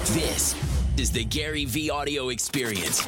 This is the Gary V audio experience.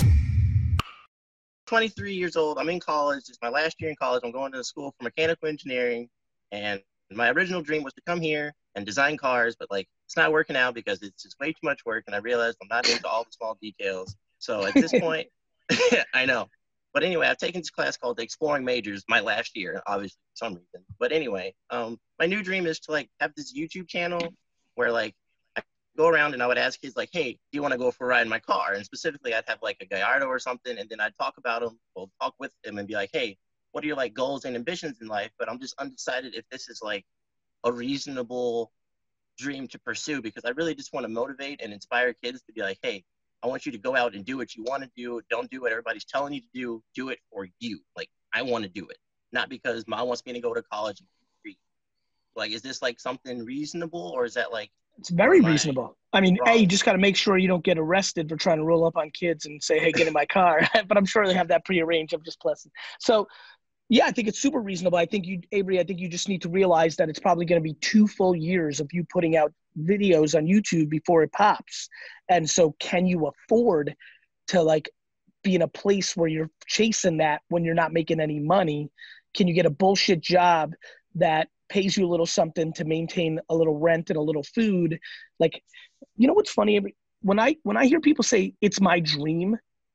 23 years old. I'm in college. It's my last year in college. I'm going to school for mechanical engineering. And my original dream was to come here and design cars, but like it's not working out because it's just way too much work. And I realized I'm not into all the small details. So at this point, I know. But anyway, I've taken this class called Exploring Majors my last year, obviously for some reason. But anyway, my new dream is to like have this YouTube channel where like I go around and I would ask kids like, hey, do you want to go for a ride in my car? And specifically, I'd have like a Gallardo or something, and then I'd talk about them, well, talk with them and be like, hey, what are your like goals and ambitions in life? But I'm just undecided if this is like a reasonable dream to pursue, because I really just want to motivate and inspire kids to be like, hey, I want you to go out and do what you want to do. Don't do what everybody's telling you to do. Do it for you. Like, I want to do it, not because mom wants me to go to college. Like, is this like something reasonable, or is that like, it's very reasonable. I mean, wrong? you just got to make sure you don't get arrested for trying to roll up on kids and say, hey, get in my car. But I'm sure they have that prearranged. I'm just pleasant. So, yeah, I think it's super reasonable. I think Avery, I think you just need to realize that it's probably going to be 2 full years of you putting out videos on YouTube before it pops. And so can you afford to like be in a place where you're chasing that when you're not making any money? Can you get a bullshit job that pays you a little something to maintain a little rent and a little food? Like, you know what's funny? When I hear people say it's my dream,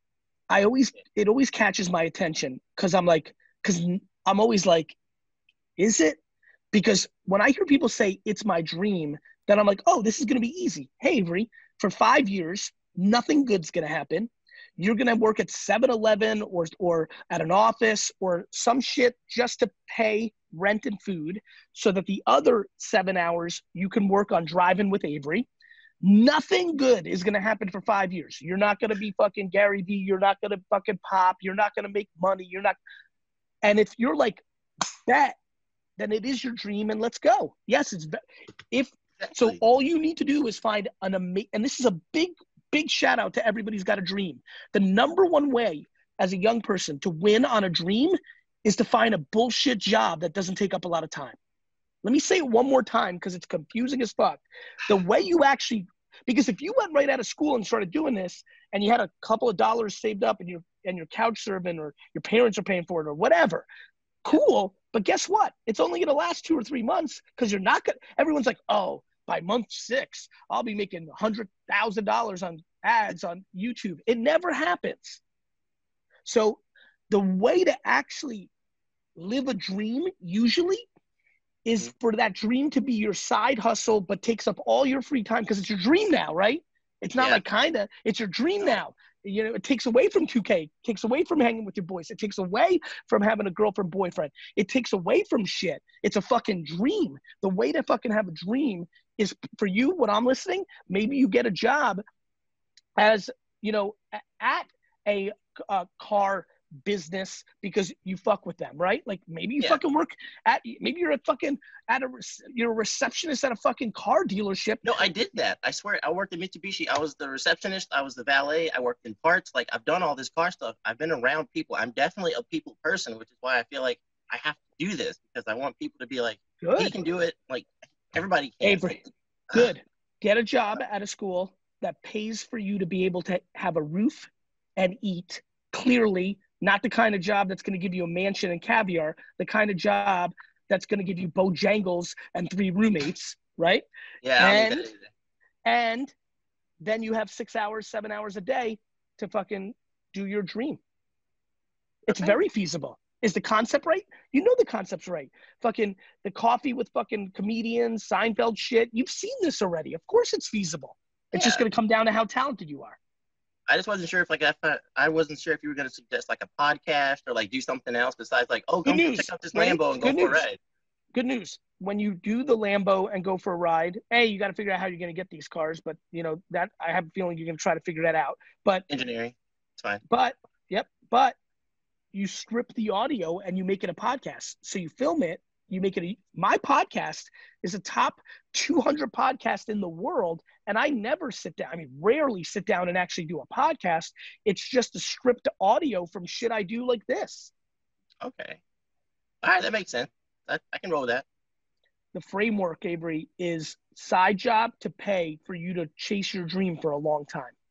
it always catches my attention because I'm always like, is it? Because when I hear people say it's my dream, then I'm like, oh, this is going to be easy. Hey, Avery, for 5 years, nothing good's going to happen. You're going to work at 7-Eleven or at an office or some shit just to pay rent and food so that the other 7 hours you can work on driving with Avery. Nothing good is going to happen for 5 years. You're not going to be fucking Gary Vee. You're not going to fucking pop. You're not going to make money. You're not. And if you're like that, then it is your dream and let's go. Yes, so all you need to do is find and this is a big shout out to everybody who's got a dream. The number one way as a young person to win on a dream is to find a bullshit job that doesn't take up a lot of time. Let me say it one more time because it's confusing as fuck. The way you actually, because if you went right out of school and started doing this and you had a couple of dollars saved up and you're couch serving or your parents are paying for it or whatever, cool. But guess what? It's only going to last 2 or 3 months because you're not going to, everyone's like, oh, by month 6, I'll be making $100,000 on ads on YouTube. It never happens. So the way to actually live a dream usually is for that dream to be your side hustle, but takes up all your free time because it's your dream now, right? It's not like kinda, it's your dream now. You know, it takes away from 2K, takes away from hanging with your boys. It takes away from having a girlfriend, boyfriend. It takes away from shit. It's a fucking dream. The way to fucking have a dream is for you, when I'm listening, maybe you get a job as, you know, at a car business because you fuck with them, right? Like maybe you fucking work maybe you're you're a receptionist at a fucking car dealership. No, I did that. I swear, I worked at Mitsubishi. I was the receptionist. I was the valet. I worked in parts. Like, I've done all this car stuff. I've been around people. I'm definitely a people person, which is why I feel like I have to do this, because I want people to be like, good. He can do it. Like, everybody can. Avery, good. Get a job at a school that pays for you to be able to have a roof and eat clearly. Not the kind of job that's going to give you a mansion and caviar, the kind of job that's going to give you Bojangles and 3 roommates, right? Yeah. And then you have 6 hours, 7 hours a day to fucking do your dream. It's very feasible. Is the concept right? You know the concept's right. Fucking the coffee with fucking comedians, Seinfeld shit. You've seen this already. Of course it's feasible. It's just going to come down to how talented you are. I just wasn't sure if I wasn't sure if you were going to suggest like a podcast or like do something else besides like, oh, come check out this Lambo and go for a ride. Good news. When you do the Lambo and go for a ride, you got to figure out how you're going to get these cars. But you know that I have a feeling you're going to try to figure that out. But engineering, it's fine. But you strip the audio and you make it a podcast. So you film it. You make it my podcast is a top 200 podcast in the world. And I never sit down. I mean, rarely sit down and actually do a podcast. It's just a stripped audio from shit I do like this. Okay. All right. That makes sense. I can roll with that. The framework, Avery, is side job to pay for you to chase your dream for a long time.